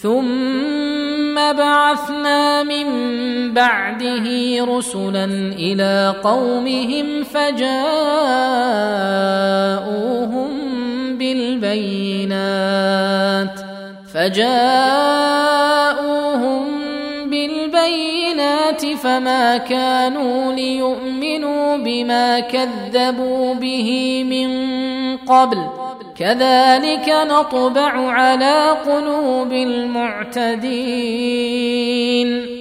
ثم بعثنا من بعده رسلا إلى قومهم فجاءوهم بالبينات فما كانوا ليؤمنوا بما كذبوا به من قبل كذلك نطبع على قلوب المعتدين